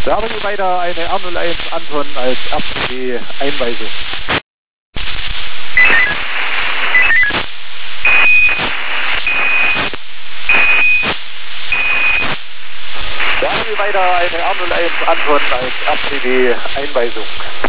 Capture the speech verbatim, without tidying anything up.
Da haben wir weiter eine R null eins Anton als R P D-Einweisung. Da haben wir weiter eine R null eins Anton als R P D-Einweisung.